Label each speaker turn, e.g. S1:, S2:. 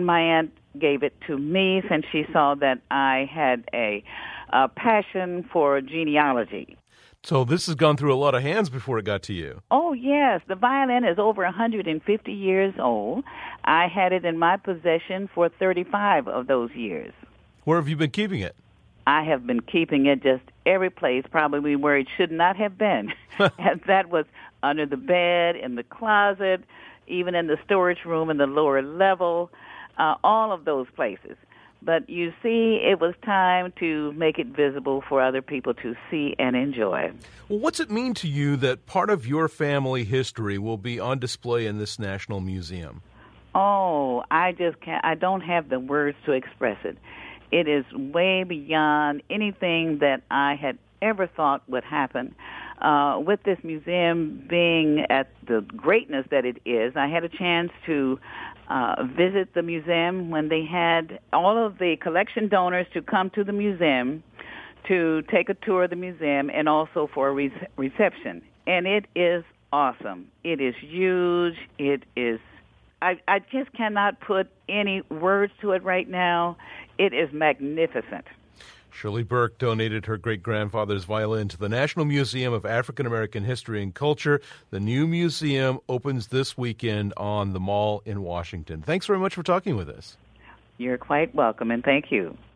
S1: my aunt gave it to me since she saw that I had a passion for genealogy.
S2: So this has gone through a lot of hands before it got to you.
S1: Oh, yes. The violin is over 150 years old. I had it in my possession for 35 of those years.
S2: Where have you been keeping it?
S1: I have been keeping it just every place, probably where it should not have been. And that was under the bed, in the closet, even in the storage room in the lower level, all of those places. But you see, it was time to make it visible for other people to see and enjoy.
S2: Well, what's it mean to you that part of your family history will be on display in this National Museum?
S1: Oh, I just can't. I don't have the words to express it. It is way beyond anything that I had ever thought would happen. With this museum being at the greatness that it is, I had a chance to visit the museum when they had all of the collection donors to come to the museum to take a tour of the museum and also for a reception. And it is awesome. It is huge. It is, I just cannot put any words to it right now. It is magnificent.
S2: Shirley Burke donated her great-grandfather's violin to the National Museum of African American History and Culture. The new museum opens this weekend on the Mall in Washington. Thanks very much for talking with us.
S1: You're quite welcome, and thank you.